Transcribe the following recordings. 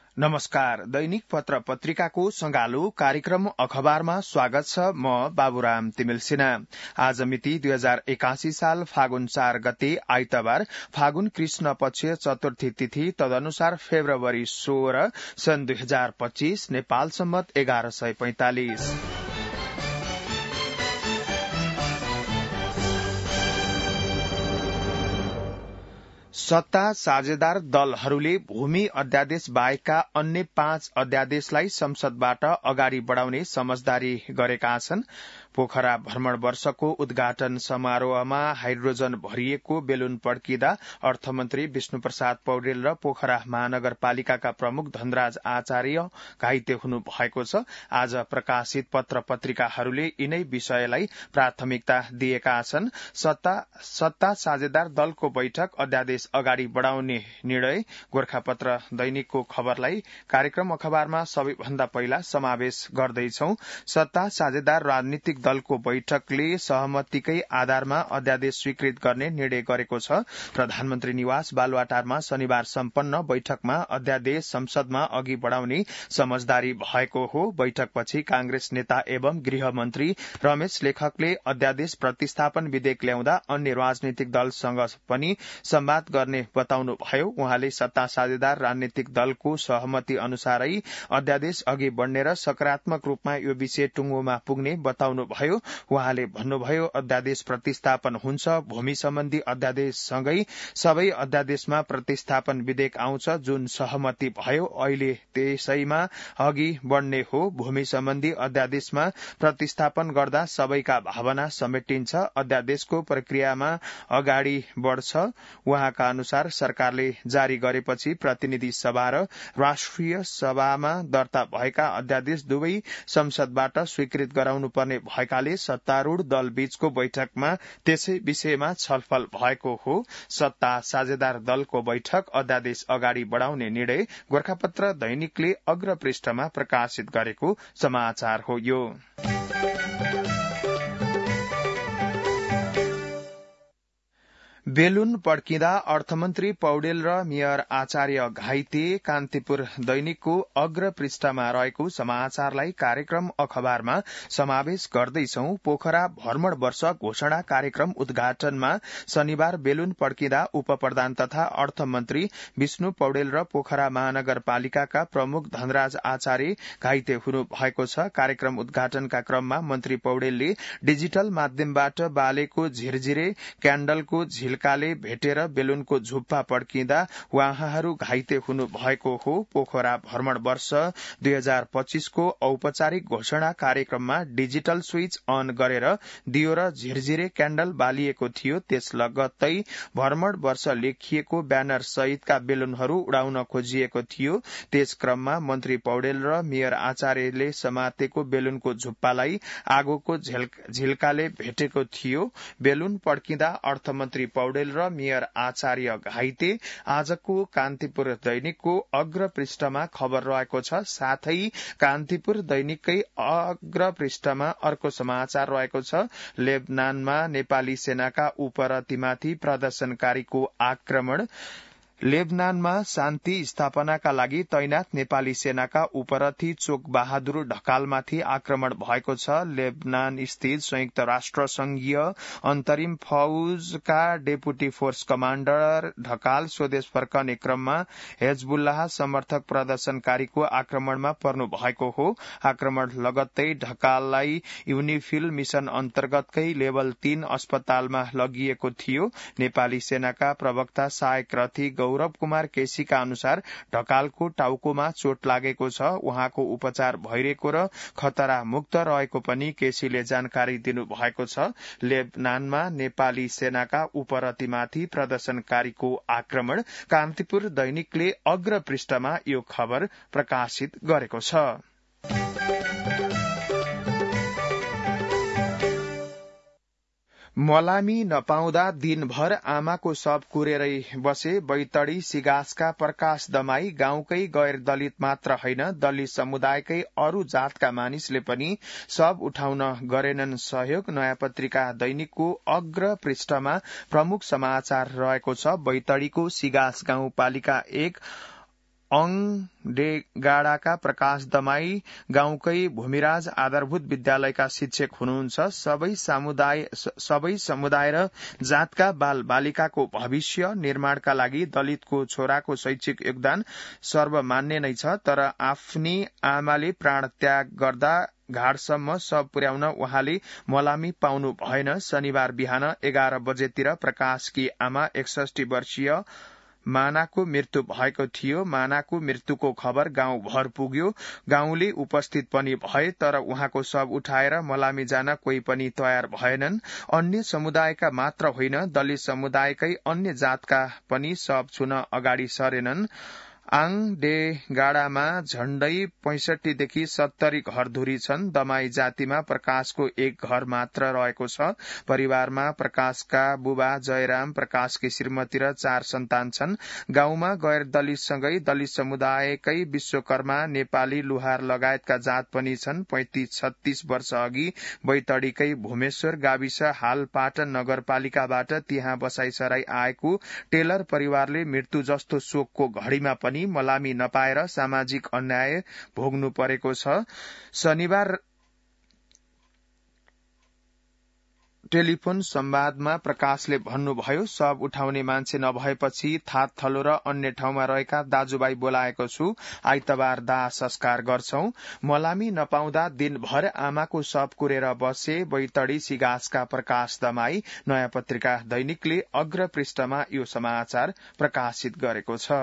नमस्कार। दैनिक पत्र पत्रिकाको संगालो कार्यक्रम अखबारमा स्वागत छ। म बाबुराम तिमिल सिन्हा। आज मिति 2081 साल फागुन 4 गते आइतबार, फागुन कृष्ण पक्ष चतुर्थी तिथि, तदनुसार फेब्रुअरी 16 सन् 2025, नेपाल सम्मत 1145। सत्ता साझेदार दलहरूले भूमि अध्यादेश बाहेकका अन्य 5 अध्यादेशलाई संसदबाट अगाडि बढ़ाउने समझदारी गरेका छन्। पोखरा भ्रमण वर्षको उद्घाटन समारोहमा हाइड्रोजन भरिएको बेलुन पड्किँदा अर्थमन्त्री विष्णु प्रसाद पौडेल र पोखरा महानगरपालिकाका प्रमुख धनराज आचार्य घाइते हुनु भएको छ। आज प्रकाशित पत्र पत्रिकाहरूले यिनै विषयलाई प्राथमिकता दिएका छन्। सत्ता साझेदार दलको बैठक, अध्यादेश अगाडि बढ़ाउने निर्णय। गोर्खापत्र दैनिकको खबरलाई कार्यक्रम अखबारमा सबैभन्दा पहिला समावेश गर्दैछौ। सत्ता साझेदार राजनीतिक दलको बैठकले सहमतिकै आधारमा अध्यादेश स्वीकृत गर्ने निर्णय गरेको छ। प्रधानमन्त्री निवास बालुवाटारमा शनिबार सम्पन्न बैठकमा अध्यादेश संसदमा अघि बढ़ाउने समझदारी भएको हो। बैठकपछि कांग्रेस नेता एवं गृहमन्त्री रमेश लेखकले अध्यादेश प्रतिस्थापन विधेयक ल्याउँदा अन्य राजनीतिक दलसँग पनि संवाद गर्ने बताउनुभयो। उहाँले सत्ता साझेदार राजनीतिक दलको सहमति अनुसारै अध्यादेश अघि बढ़ने र सकारात्मक रूपमा यो विषय टुंगोमा पुग्ने बताउनु भयो। उहाँले भन्नुभयो, अध्यादेश प्रतिस्थापन हुन्छ। भूमि सम्बन्धी अध्यादेशसँगै सबै अध्यादेशमा प्रतिस्थापन विधेयक आउँछ। जुन सहमति भयो अहिले त्यसैमा अघि बढ़ने हो। भूमि सम्बन्धी अध्यादेशमा प्रतिस्थापन गर्दा सबैका भावना समेटिन्छ। अध्यादेशको प्रक्रियामा अगाडि बढ़छ। उहाँका अनुसार सरकारले जारी गरेपछि प्रतिनिधि सभा र राष्ट्रिय सभामा दर्ता भएका अध्यादेश दुवै संसदबाट स्वीकृत गराउनुपर्ने भएकाले सत्तारूढ़ दल बीचको बैठकमा त्यसै विषयमा छलफल भएको हो। सत्ता साझेदार दलको बैठक, अध्यादेश अगाडि बढ़ाउने निर्णय। गोर्खापत्र दैनिकले अग्र पृष्ठमा प्रकाशित गरेको समाचार हो यो। बेलुन पड्किँदा अर्थमन्त्री पौडेल र मेयर आचार्य घाइते। कान्तिपुर दैनिकको अग्र पृष्ठमा रहेको समाचारलाई कार्यक्रम अखबारमा समावेश गर्दैछौ। पोखरा भ्रमण वर्ष घोषणा कार्यक्रम उद्घाटनमा शनिबार बेलुन पड्किँदा उपप्रधान तथा अर्थमन्त्री विष्णु पौडेल र पोखरा महानगरपालिकाका प्रमुख धनराज आचार्य घाइते हुनु भएको छ। कार्यक्रम उद्घाटनका क्रममा मन्त्री पौडेलले डिजिटल माध्यमबाट बालेको झिरझिरे क्याण्डलको झिल्काले भेटेर बेलुनको झुप्पा पड्किँदा उहाँहरू घाइते हुनु भएको हो। पोखरा भ्रमण वर्ष 2025 को औपचारिक घोषणा कार्यक्रममा डिजिटल स्विच अन गरेर दियो र झिरझिरे क्याण्डल बालिएको थियो। त्यस लगत्तै भ्रमण वर्ष लेखिएको ब्यानर सहितका बेलुनहरू उडाउन खोजिएको थियो। त्यस क्रममा मन्त्री पौडेल र मेयर आचार्यले समातेको बेलुनको झुप्पालाई आगोको झिल्काले भेटेको थियो। बेलुन पड्किँदा अर्थमन्त्री पौडेल र मेयर आचार्य घाइते। आजको कान्तिपुर दैनिकको अग्र पृष्ठमा खबर रहेको छ। साथै कान्तिपुर दैनिककै अग्र पृष्ठमा अर्को समाचार रहेको छ। लेबनानमा नेपाली सेनाका उपरतिमाथि प्रदर्शनकारीको आक्रमण। लेबनानमा शान्ति स्थापनाका लागि तैनात नेपाली सेनाका उपरथी चोक बहादुर ढकालमाथि आक्रमण भएको छ। लेबनान स्थित संयुक्त राष्ट्र संघीय अन्तरिम फौजका डेपुटी फोर्स कमाण्डर ढकाल स्वदेश फर्कने क्रममा हेजबुल्लाह समर्थक प्रदर्शनकारीको आक्रमणमा पर्नु भएको हो। आक्रमण लगत्तै ढकाललाई युनिफिल मिशन अन्तर्गतकै लेभल 3 अस्पतालमा लगिएको थियो। नेपाली सेनाका प्रवक्ता सहायक रथी गौरव कुमार केसीका अनुसार ढकालको टाउकोमा चोट लागेको छ। उहाँको उपचार भइरहेको र खतरा मुक्त रहेको पनि केसीले जानकारी दिनुभएको छ। लेबनानमा नेपाली सेनाका उपरतिमाथि प्रदर्शनकारीको आक्रमण। कान्तिपुर दैनिकले अग्र पृष्ठमा यो खबर प्रकाशित गरेको छ। मलामी नपाउँदा दिनभर आमाको शव कुरेरै बसे बैतडी सिगासका प्रकाश दमाई। गाउँकै गैर दलित मात्र होइन, दलित समुदायकै अरू जातका मानिसले पनि शव उठाउन गरेनन् सहयोग। नयाँ पत्रिका दैनिकको अग्र पृष्ठमा प्रमुख समाचार रहेको छ। बैतडीको सिगास गाउँपालिका 1 डेगाडाका प्रकाश दमाई गाउँकै भूमिराज आधारभूत विद्यालयका शिक्षक हुनुहुन्छ। सबै समुदाय र जातका बाल बालिकाको भविष्य निर्माणका लागि दलितको छोराको शैक्षिक योगदान सर्वमान्य नै छ, तर आफ्नी आमाले प्राण त्याग गर्दा घाटसम्म सब पुर्याउन उहाँले मलामी पाउनु भएन। शनिबार बिहान 11 बजेतिर प्रकाशकी आमा 61 वर्षीय मानाको मृत्यु भएको थियो। मानाको मृत्युको खबर गाउँभर पुग्यो। गाउँले उपस्थित पनि भए, तर उहाँको शव उठाएर मलामी जान कोही पनि तयार भएनन्। अन्य समुदायका मात्र होइन, दलित समुदायकै अन्य जातका पनि शव छुन अगाडि सरेनन्। आङडेगाडामा झण्डै 65 देखि 70 घरधुरी छन्। दमाई जातिमा प्रकाशको एक घर मात्र रहेको छ। परिवारमा प्रकाशका बुबा जयराम, प्रकाशकी श्रीमती र 4 सन्तान छन्। गाउँमा गैर दलितसँगै दलित समुदायकै विश्वकर्मा, नेपाली, लुहार लगायतका जात पनि छन्। 35-36 वर्ष अघि बैतडीकै भूमेश्वर गाविस हाल पाटन नगरपालिकाबाट त्यहाँ बसाइसराई आएको टेलर परिवारले मृत्यु जस्तो शोकको घड़ीमा पनि मलामी नपाएर सामाजिक अन्याय भोग्नु परेको छ। शनिबार टेलिफोन संवादमा प्रकाशले भन्नुभयो, शव उठाउने मान्छे नभएपछि थात थलो र अन्य ठाउँमा रहेका दाजुभाइ बोलाएको छु। आइतबार दाह संस्कार गर्छौं। मलामी नपाउँदा दिनभर आमाको शव कुरेर बसे। बैतडी सिगासका प्रकाश दमाई। नयाँ पत्रिका दैनिकले अग्र पृष्ठमा यो समाचार प्रकाशित गरेको छ।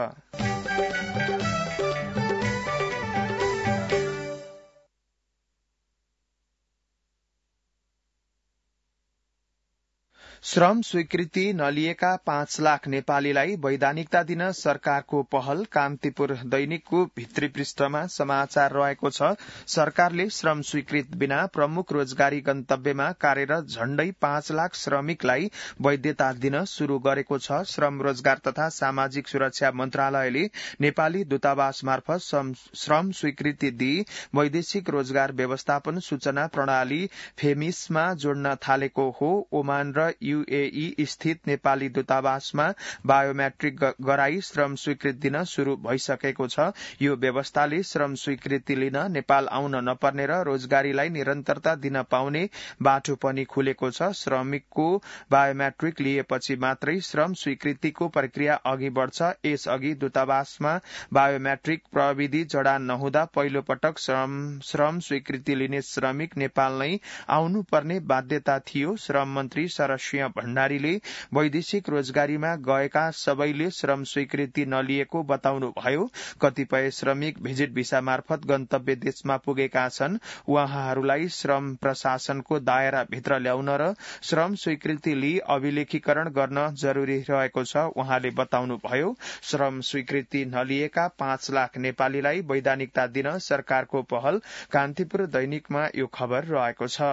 श्रम स्वीकृति नलिएका 5 लाख नेपालीलाई वैधानिकता दिन सरकारको पहल। कान्तिपुर दैनिकको भित्री पृष्ठमा समाचार रहेको छ। सरकारले श्रम स्वीकृत बिना प्रमुख रोजगारी गन्तव्यमा कार्यरत झण्डै 5 लाख श्रमिकलाई वैधता दिन शुरू गरेको छ। श्रम रोजगार तथा सामाजिक सुरक्षा मन्त्रालयले नेपाली दूतावास मार्फत श्रम स्वीकृति दिई वैदेशिक रोजगार व्यवस्थापन सूचना प्रणाली फेमिसमा जोड्न थालेको हो। ओमान र यूएई स्थित नेपाली दूतावासमा बायोमेट्रिक गराई श्रम स्वीकृति दिन शुरू भइसकेको छ। यो व्यवस्थाले श्रम स्वीकृति लिन नेपाल आउन नपर्ने र रोजगारीलाई निरन्तरता दिन पाउने बाटो पनि खुलेको छ। श्रमिकको बायोमेट्रिक लिएपछि मात्रै श्रम स्वीकृतिको प्रक्रिया अघि बढ़छ। यसअघि दूतावासमा बायोमेट्रिक प्रविधि जडान नहुँदा पहिलो पटक श्रम स्वीकृति लिने श्रमिक नेपाल नै आउनुपर्ने बाध्यता थियो। श्रम मन्त्री शरद भण्डारीले वैदेशिक रोजगारीमा गएका सबैले श्रम स्वीकृति नलिएको बताउनुभयो। कतिपय श्रमिक भिजिट भिसा मार्फत गन्तव्य देशमा पुगेका छन्। उहाँहरूलाई श्रम प्रशासनको दायरा भित्र ल्याउन र श्रम स्वीकृति लिई अभिलेखीकरण गर्न जरूरी रहेको छ। उहाँले बताउनुभयो, श्रम स्वीकृति नलिएका 5 लाख नेपालीलाई वैधानिकता दिन सरकारको पहल। कान्तिपुर दैनिकमा यो खबर रहेको छ।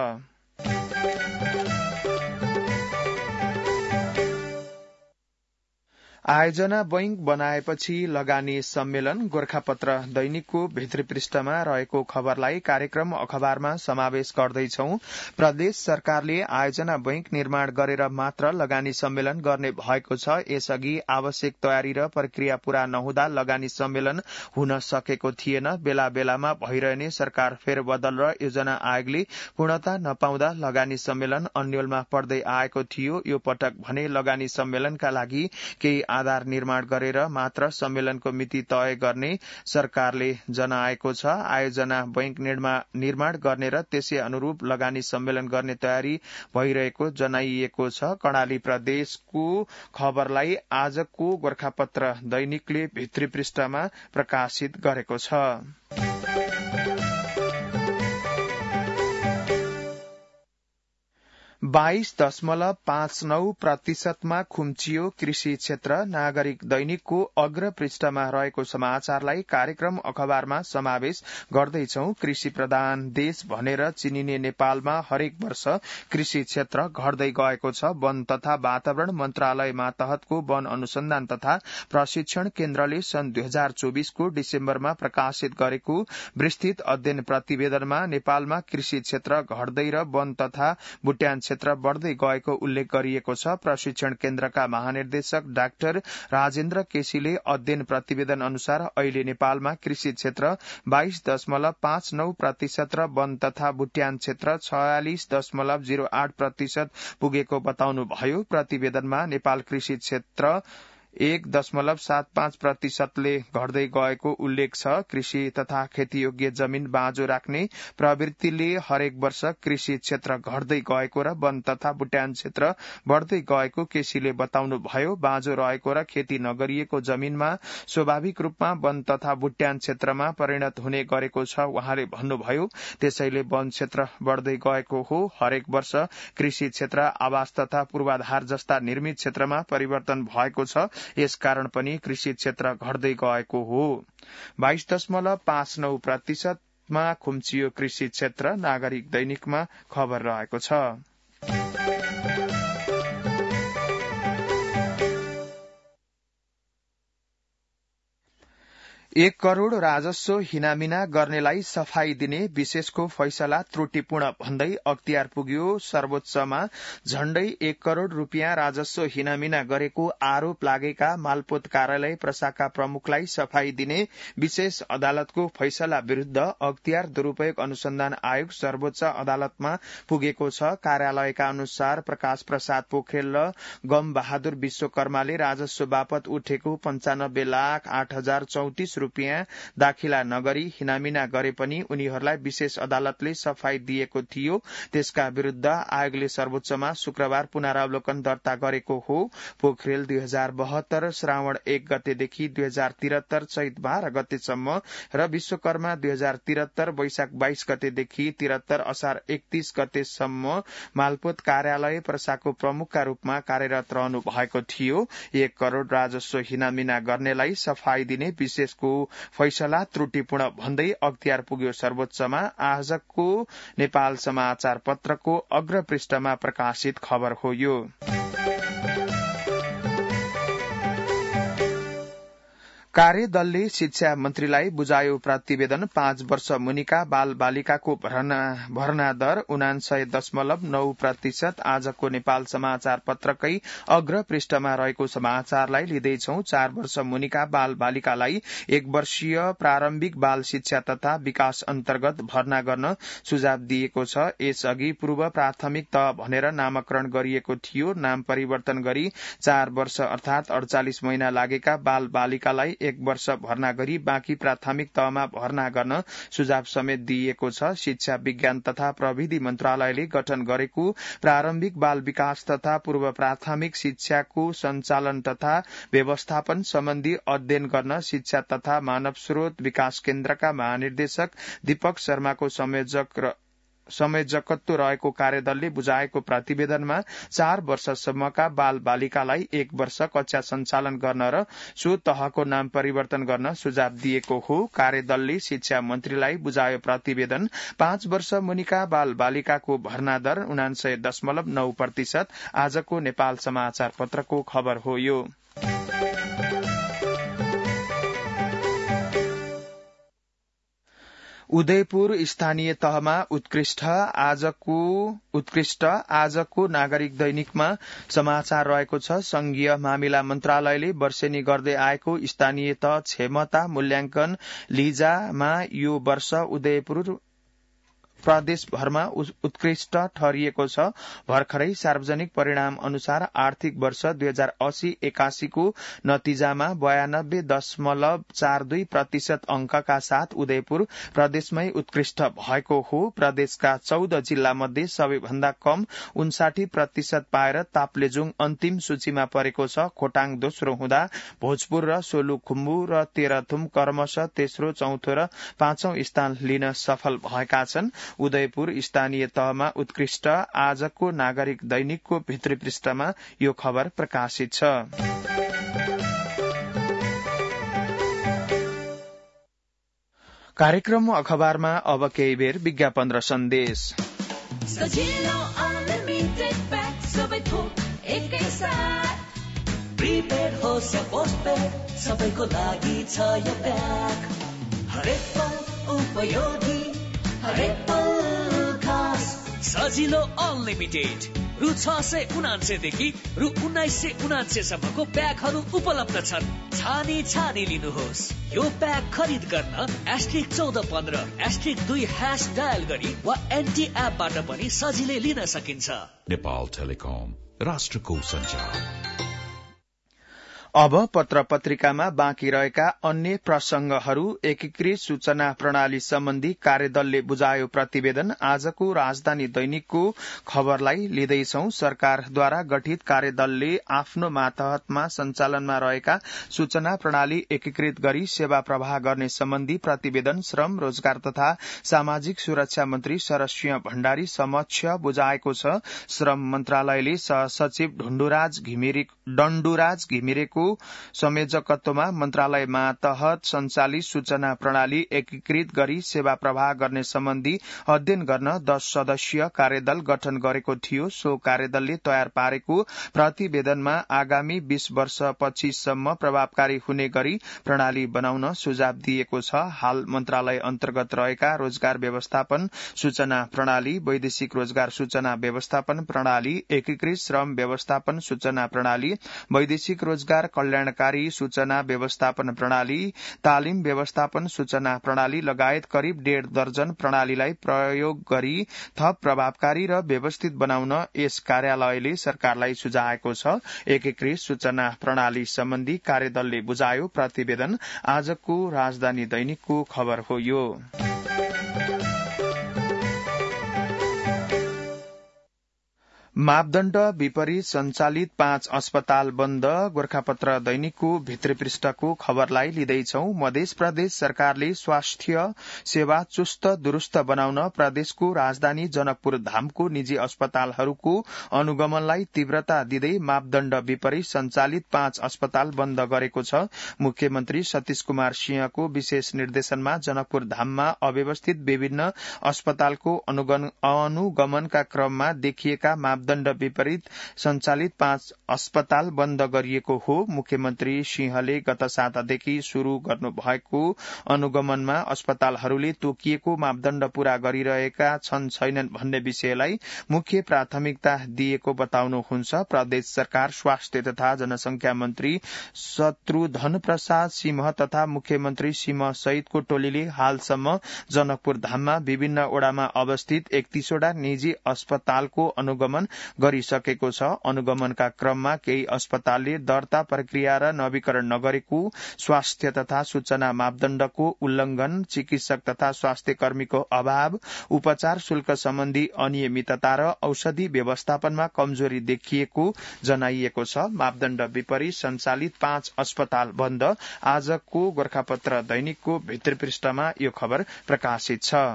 आयोजना बैंक बनाएपछि लगानी सम्मेलन। गोरखापत्र दैनिकको भित्री पृष्ठमा रहेको खबरलाई कार्यक्रम अखबारमा समावेश गर्दैछौं। प्रदेश सरकारले आयोजना बैंक निर्माण गरेर मात्र लगानी सम्मेलन गर्ने भएको छ। यसअघि आवश्यक तयारी र प्रक्रिया पूरा नहुँदा लगानी सम्मेलन हुन सकेको थिएन। बेला बेलामा भइरहने सरकार फेरबदल र योजना आयोगले पूर्णता नपाउँदा लगानी सम्मेलन अन्यलमा पर्दै आएको थियो। यो पटक भने लगानी सम्मेलनका लागि केही आधार निर्माण गरेर मात्र सम्मेलनको मिति तय गर्ने सरकारले जनाएको छ। आयोजना बैंक निर्माण गर्ने र त्यसै अनुरूप लगानी सम्मेलन गर्ने तयारी भइरहेको जनाइएको छ। कर्णाली प्रदेशको खबरलाई आजको गोरखापत्र दैनिकले भित्री पृष्ठमा प्रकाशित गरेको छ। 22.59% खुम्चियो कृषि क्षेत्र। नागरिक दैनिकको अग्र पृष्ठमा रहेको समाचारलाई कार्यक्रम अखबारमा समावेश गर्दैछौ। कृषि प्रधान देश भनेर चिनिने नेपालमा हरेक वर्ष कृषि क्षेत्र घट्दै गएको छ। वन तथा वातावरण मन्त्रालय मातहतको वन अनुसन्धान तथा प्रशिक्षण केन्द्रले सन् 2024 को डिसेम्बरमा प्रकाशित गरेको विस्तृत अध्ययन प्रतिवेदनमा नेपालमा कृषि क्षेत्र घट्दै र वन तथा बुट्यान क्षेत्र क्षेत्र बढ़दै गएको उल्लेख गरिएको छ। प्रशिक्षण केन्द्रका महानिर्देशक डाक्टर राजेन्द्र केसीले अध्ययन प्रतिवेदन अनुसार अहिले नेपालमा कृषि क्षेत्र 22.59% र वन तथा बुट्यान क्षेत्र 46.08% पुगेको बताउनुभयो। प्रतिवेदनमा नेपाल कृषि क्षेत्र 1.75%ले घट्दै गएको उल्लेख छ। कृषि तथा खेतीयोग्य जमीन बाँझो राख्ने प्रवृत्तिले हरेक वर्ष कृषि क्षेत्र घट्दै गएको र वन तथा बुट्यान क्षेत्र बढ़दै गएको केसीले बताउनुभयो। बाँझो रहेको र खेती नगरिएको जमीनमा स्वाभाविक रूपमा वन तथा बुट्यान क्षेत्रमा परिणत हुने गरेको छ उहाँले भन्नुभयो। त्यसैले वन क्षेत्र बढ़दै गएको हो। हरेक वर्ष कृषि क्षेत्र आवास तथा पूर्वाधार जस्ता निर्मित क्षेत्रमा परिवर्तन भएको छ। यसकारण पनि कृषि क्षेत्र घट्दै गएको हो। 22.59% मा खुम्चियो कृषि क्षेत्र। नागरिक दैनिकमा खबर रहेको छ। 1 करोड़ राजस्व हिनामिना गर्नेलाई सफाई दिने विशेषको फैसला त्रुटिपूर्ण भन्दै अख्तियार पुग्यो। सर्वोच्चमा झण्डै 1 करोड़ रूपियाँ राजस्व हिनामिना गरेको आरोप लागेका मालपोत कार्यालय प्रशाखा प्रमुखलाई सफाई दिने विशेष अदालतको फैसला विरूद्ध अख्तियार दुरूपयोग अनुसन्धान आयोग सर्वोच्च अदालतमा पुगेको छ। कार्यालयका अनुसार प्रकाश प्रसाद पोखरेल र गम बहादुर विश्वकर्माले राजस्व बापत उठेको 95,08,034 रूपियाँ दाखिला नगरी हिनामिना गरे पनि उनीहरूलाई विशेष अदालतले सफाई दिएको थियो। त्यसका विरूद्ध आयोगले सर्वोच्चमा शुक्रबार पुनरावलोकन दर्ता गरेको हो। पोखरेल 2072 श्रावण 1 गतेदेखि 2073 चैत 12 गतेसम्म र विश्वकर्मा 2073 वैशाख 22 गतेदेखि 73 असार 31 गतेसम्म मालपोत कार्यालय प्रशाखाको प्रमुखका रूपमा कार्यरत रहनु भएको थियो। 1 करोड़ राजस्व हिनामिना गर्नेलाई सफाई दिने विशेषको फैसला त्रुटिपूर्ण भन्दै अख्तियार पुग्यो सर्वोच्चमा। आजको नेपाल समाचार पत्रको अग्र पृष्ठमा प्रकाशित खबर हो यो। कार्यदलले शिक्षा मन्त्रीलाई बुझायो प्रतिवेदन। 5 वर्ष मुनिका बाल बालिकाको भर्ना दर 99.9%। आजको नेपाल समाचार पत्रकै अग्र पृष्ठमा रहेको समाचारलाई लिँदैछौ। 4 वर्ष मुनिका बाल बालिकालाई 1 वर्षीय प्रारम्भिक बाल शिक्षा तथा विकास अन्तर्गत भर्ना गर्न सुझाव दिएको छ। यसअघि पूर्व प्राथमिक तह भनेर नामकरण गरिएको थियो। नाम परिवर्तन गरी 4 वर्ष अर्थात 48 महिना लागेका बाल बालिकालाई 1 वर्ष भर्ना गरी बाँकी प्राथमिक तहमा भर्ना गर्न सुझाव समेत दिइएको छ। शिक्षा विज्ञान तथा प्रविधि मन्त्रालयले गठन गरेको प्रारम्भिक बाल विकास तथा पूर्व प्राथमिक शिक्षाको सञ्चालन तथा व्यवस्थापन सम्बन्धी अध्ययन गर्न शिक्षा तथा मानव स्रोत विकास केन्द्रका महानिर्देशक दीपक शर्माको संयोजकत्व रहेको कार्यदलले बुझाएको प्रतिवेदनमा 4 वर्षसम्मका बाल बालिकालाई 1 वर्ष कक्षा सञ्चालन गर्न र सो तहको नाम परिवर्तन गर्न सुझाव दिएको हो। कार्यदलले शिक्षा मन्त्रीलाई बुझायो प्रतिवेदन। 5 वर्ष मुनिका बाल बालिकाको भर्ना दर 99.9%। आजको नेपाल समाचार पत्रको खबर हो यो। उदयपुर स्थानीय तहमा उत्कृष्ट आजको नागरिक दैनिकमा समाचार रहेको छ। संघीय मामिला मन्त्रालयले वर्षेनी गर्दै आएको स्थानीय तह क्षमता मूल्याङ्कन लिजामा यो वर्ष उदयपुर प्रदेशभरमा उत्कृष्ट ठहरिएको छ। भर्खरै सार्वजनिक परिणाम अनुसार आर्थिक वर्ष 2080-81 को नतिजामा 92.42% अंकका साथ उदयपुर प्रदेशमै उत्कृष्ट भएको हो। प्रदेशका 14 जिल्ला मध्ये सबैभन्दा कम 59% पाएर ताप्लेजुङ अन्तिम सूचीमा परेको छ। खोटाङ दोस्रो हुँदा भोजपुर र सोलुखुम्बु र तेह्रथुम क्रमशः तेस्रो, चौथो र पाँचौं स्थान लिन सफल भएका छन्। उदयपुर स्थानीय तहमा उत्कृष्ट। आजको नागरिक दैनिकको भित्री पृष्ठमा यो खबर प्रकाशित छ। कार्यक्रम अखबारमा अब केही बेर विज्ञापन र सन्देश। सजिलो अनलिमिटेड प्याक सबै थोक एकैसाथ। प्रिपेड होस् या पोस्टपेड सबैको लागि छ यो प्याक। हरेक पल उपयोगी, हरेक पल खास। सजिलो अनलिमिटेड रु 679 देखि रु 1979 सम्मको प्याकहरू उपलब्ध छन्। छानी लिनुहोस्। यो प्याक खरिद गर्न *1415 *2# डायल गरी वा एनटी एपबाट पनि सजिलै लिन सकिन्छ। नेपाल टेलिकम, राष्ट्रको सञ्चार। अब पत्र पत्रिकामा बाँकी रहेका अन्य प्रसंगहरू। एकीकृत सूचना प्रणाली सम्बन्धी कार्यदलले बुझायो प्रतिवेदन। आजको राजधानी दैनिकको खबरलाई लिँदैछौ। सरकारद्वारा गठित कार्यदलले आफ्नो मातहतमा सञ्चालनमा रहेका सूचना प्रणाली एकीकृत गरी सेवा प्रवाह गर्ने सम्बन्धी प्रतिवेदन श्रम, रोजगार तथा सामाजिक सुरक्षा मन्त्री शरद सिंह भण्डारी समक्ष बुझाएको छ। श्रम मन्त्रालयले सहसचिव डण्डुराज घिमिरेको संयोजकत्वमा मन्त्रालय मातहत सञ्चालित सूचना प्रणाली एकीकृत गरी सेवा प्रवाह गर्ने सम्बन्धी अध्ययन गर्न 10 सदस्यीय कार्यदल गठन गरेको थियो। सो कार्यदलले तयार पारेको प्रतिवेदनमा आगामी 20 वर्षपछिसम्म प्रभावकारी हुने गरी प्रणाली बनाउन सुझाव दिएको छ। हाल मन्त्रालय अन्तर्गत रहेका रोजगार व्यवस्थापन सूचना प्रणाली, वैदेशिक रोजगार सूचना व्यवस्थापन प्रणाली, एकीकृत श्रम व्यवस्थापन सूचना प्रणाली, वैदेशिक रोजगार कल्याणकारी सूचना व्यवस्थापन प्रणाली, तालिम व्यवस्थापन सूचना प्रणाली लगायत करिब 1.5 दर्जन प्रणालीलाई प्रयोग गरी थप प्रभावकारी र व्यवस्थित बनाउन यस कार्यालयले सरकारलाई सुझाएको छ। एकीकृत सूचना प्रणाली सम्बन्धी कार्यदलले बुझायो प्रतिवेदन। आजको राजधानी दैनिकको खबर हो यो। मापदण्ड विपरीत सञ्चालित 5 अस्पताल बन्द। गोर्खापत्र दैनिकको भित्री पृष्ठको खबरलाई लिँदैछौ। मध्य प्रदेश सरकारले स्वास्थ्य सेवा चुस्त दुरूस्त बनाउन प्रदेशको राजधानी जनकपुर धामको निजी अस्पतालहरूको अनुगमनलाई तीव्रता दिँदै मापदण्ड विपरीत सञ्चालित 5 अस्पताल बन्द गरेको छ। मुख्यमन्त्री सतीश कुमार सिंहको विशेष निर्देशनमा जनकपुर धाममा अव्यवस्थित विभिन्न अस्पतालको अनुगमनका क्रममा देखिएका मापदण्ड विपरीत सञ्चालित 5 अस्पताल बन्द गरिएको हो। मुख्यमन्त्री सिंहले गत सातादेखि शुरू गर्नुभएको अनुगमनमा अस्पतालहरूले तोकिएको मापदण्ड पूरा गरिरहेका छन् छैनन् भन्ने विषयलाई मुख्य प्राथमिकता दिएको बताउनुहुन्छ। प्रदेश सरकार स्वास्थ्य तथा जनसंख्या मन्त्री शत्रुघ्न प्रसाद सिंह तथा मुख्यमन्त्री सिंह सहितको टोलीले हालसम्म जनकपुर धाममा विभिन्न ओडामा अवस्थित 31 वटा निजी अस्पतालको अनुगमन गरिसकेको छ। अनुगमनका क्रममा केही अस्पतालले दर्ता प्रक्रिया र नवीकरण नगरेको, स्वास्थ्य तथा सूचना मापदण्डको उल्लंघन, चिकित्सक तथा स्वास्थ्य कर्मीको अभाव, उपचार शुल्क सम्बन्धी अनियमितता र औषधि व्यवस्थापनमा कमजोरी देखिएको जनाइएको छ। मापदण्ड विपरीत सञ्चालित 5 अस्पताल बन्द। आजको गोर्खापत्र दैनिकको भित्री पृष्ठमा यो खबर प्रकाशित छ।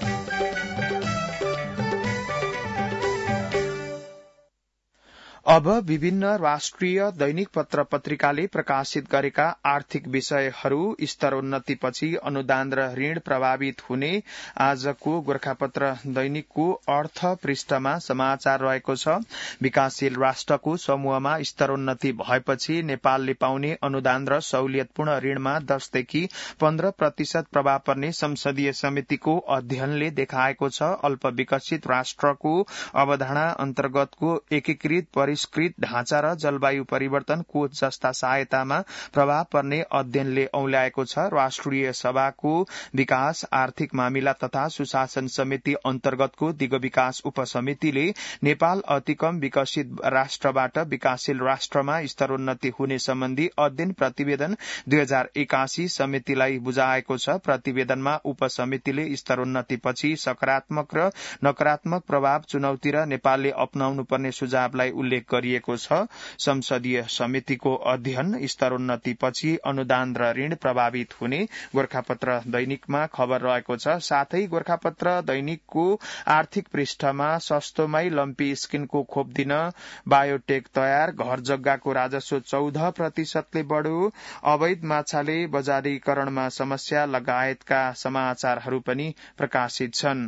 अब विभिन्न राष्ट्रिय दैनिक पत्र पत्रिकाले प्रकाशित गरेका आर्थिक विषयहरू। स्तरोन्नतिपछि अनुदान र ऋण प्रभावित हुने आजको गोर्खापत्र दैनिकको अर्थ पृष्ठमा समाचार रहेको छ। विकासशील राष्ट्रको समूहमा स्तरोन्नति भएपछि नेपालले पाउने अनुदान र सहुलियतपूर्ण ऋणमा 10 देखि 15% प्रभाव पर्ने संसदीय समितिको अध्ययनले देखाएको छ। अल्प विकसित राष्ट्रको अवधारणा अन्तर्गतको एकीकृत परिष्कृत ढाँचा र जलवायु परिवर्तन कोष जस्ता सहायतामा प्रभाव पर्ने अध्ययनले औल्याएको छ। राष्ट्रिय सभाको विकास, आर्थिक मामिला तथा सुशासन समिति अन्तर्गतको दिगो विकास उपसमितिले नेपाल अति कम विकसित राष्ट्रबाट विकासशील राष्ट्रमा स्तरोन्नति हुने सम्बन्धी अध्ययन प्रतिवेदन 2081 समितिलाई बुझाएको छ। प्रतिवेदनमा उपसमितिले स्तरोन्नतिपछि सकारात्मक र नकारात्मक प्रभाव, चुनौती र नेपालले अपनाउनुपर्ने सुझावलाई उल्लेख गरिएको छ। संसदीय समितिको अध्ययन स्तरोन्नतिपछि अनुदान र ऋण प्रभावित हुने गोर्खापत्र दैनिकमा खबर रहेको छ। साथै गोर्खापत्र दैनिकको आर्थिक पृष्ठमा सस्तोमै लम्पी स्किनको खोप दिन बायोटेक तयार, घर जग्गाको राजस्व 14% ले बढ्यो, अवैध माछाले बजारीकरणमा समस्या लगायतका समाचारहरू पनि प्रकाशित छन्।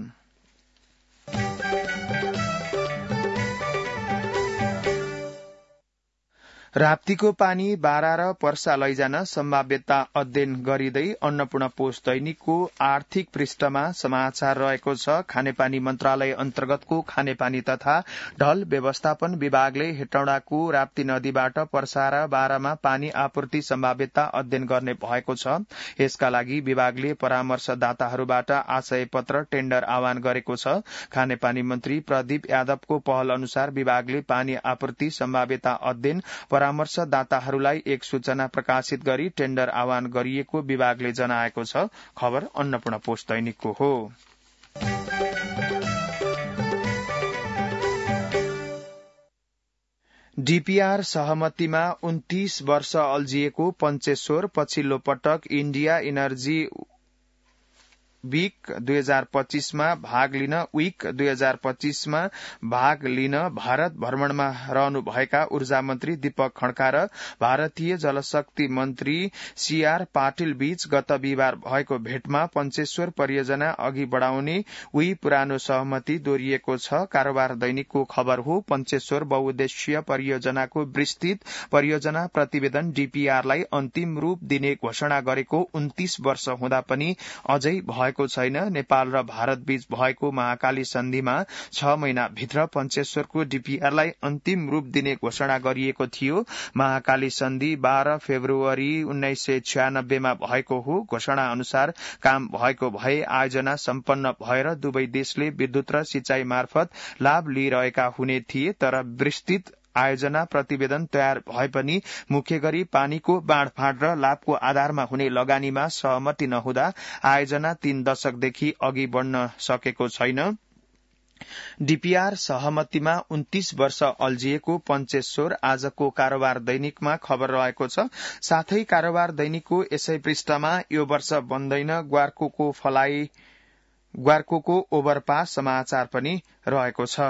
राप्तीको पानी बारा र पर्सा लैजान सम्भाव्यता अध्ययन गरिँदै अन्नपूर्ण पोस्ट दैनिकको आर्थिक पृष्ठमा समाचार रहेको छ। खानेपानी मन्त्रालय अन्तर्गतको खानेपानी तथा ढल व्यवस्थापन विभागले हेटौडाको राप्ती नदीबाट पर्सा र बारामा पानी आपूर्ति सम्भाव्यता अध्ययन गर्ने भएको छ। यसका लागि विभागले परामर्शदाताहरूबाट आशय पत्र टेण्डर आह्वान गरेको छ। खानेपानी मन्त्री प्रदीप यादवको पहल अनुसार विभागले पानी आपूर्ति सम्भाव्यता अध्ययन परामर्शदाताहरूलाई एक सूचना प्रकाशित गरी टेण्डर आह्वान गरिएको विभागले जनाएको छ। खबर अन्नपूर्ण पोस्ट दैनिकको हो। डीपीआर सहमतिमा 29 वर्ष अल्झिएको पञ्चेश्वर पछिल्लो पटक इण्डिया इनर्जी वीक 2025 मा भाग लिन भारत भ्रमणमा रहनुभएका ऊर्जा मन्त्री दीपक खड्का र भारतीय जलशक्ति मन्त्री सीआर पाटिल बीच गत बिहिबार भएको भेटमा पञ्चेश्वर परियोजना अघि बढ़ाउने उही पुरानो सहमति दोहोरिएको छ। कारोबार दैनिकको खबर हो। पञ्चेश्वर बहुउद्देश्यीय परियोजनाको विस्तृत परियोजना प्रतिवेदन डीपीआरलाई अन्तिम रूप दिने घोषणा गरेको 29 वर्ष हुँदा पनि अझै भएको छैन। नेपाल र भारत बीच भएको महाकाली सन्धिमा 6 महिना भित्र पञ्चेश्वरको डीपीआरलाई अन्तिम रूप दिने घोषणा गरिएको थियो। महाकाली सन्धि 12 फेब्रुअरी 1996 मा भएको हो। घोषणा अनुसार काम भएको भए आयोजना सम्पन्न भएर दुवै देशले विद्युत र सिंचाई मार्फत लाभ लिइरहेका हुने थिए। तर विस्तृत आयोजना प्रतिवेदन तयार भए पनि मुख्य गरी पानीको बाँडफाँड र लाभको आधारमा हुने लगानीमा सहमति नहुँदा आयोजना 3 दशकदेखि अघि बढ़न सकेको छैन। डीपीआर सहमतिमा 29 वर्ष अल्झिएको पञ्चेश्वर आजको कारोबार दैनिकमा खबर रहेको छ। साथै कारोबार दैनिकको यसै पृष्ठमा यो वर्ष बन्दैन ग्वार्कोको ओभरपास समाचार पनि रहेको छ।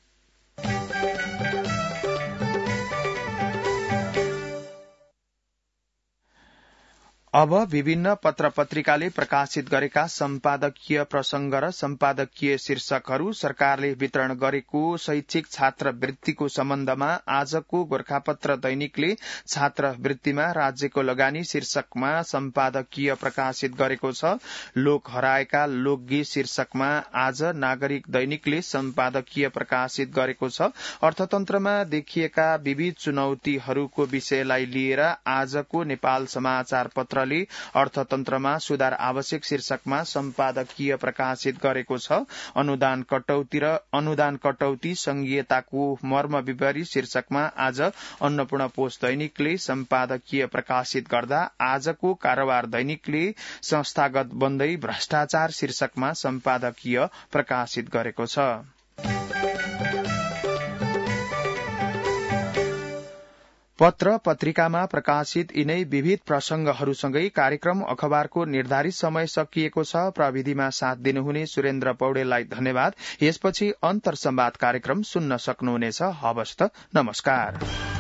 अब विभिन्न पत्र पत्रिकाले प्रकाशित गरेका सम्पादकीय प्रसंग र सम्पादकीय शीर्षकहरू। सरकारले वितरण गरेको शैक्षिक छात्रवृत्तिको सम्बन्धमा आजको गोरखापत्र दैनिकले छात्रवृत्तिमा राज्यको लगानी शीर्षकमा सम्पादकीय प्रकाशित गरेको छ। लोक हराएका लोकगीत शीर्षकमा आज नागरिक दैनिकले सम्पादकीय प्रकाशित गरेको छ। अर्थतन्त्रमा देखिएका विविध चुनौतीहरूको विषयलाई लिएर आजको नेपाल समाचार पत्र अर्थतन्त्रमा सुधार आवश्यक शीर्षकमा सम्पादकीय प्रकाशित गरेको छ। अनुदान कटौती संघीयताको मर्म विपरीत शीर्षकमा आज अन्नपूर्ण पोस्ट दैनिकले सम्पादकीय प्रकाशित गर्दा आजको कारोबार दैनिकले संस्थागत बन्दै भ्रष्टाचार शीर्षकमा सम्पादकीय प्रकाशित गरेको छ। पत्र पत्रिकामा प्रकाशित यिनै विविध प्रसंगहरूसँगै कार्यक्रम अखबारको निर्धारित समय सकिएको छ। प्रविधिमा साथ दिनुहुने सुरेन्द्र पौडेललाई धन्यवाद। यसपछि अन्तर्संवाद कार्यक्रम सुन्न सक्नुहुनेछ। हवस् त, नमस्कार।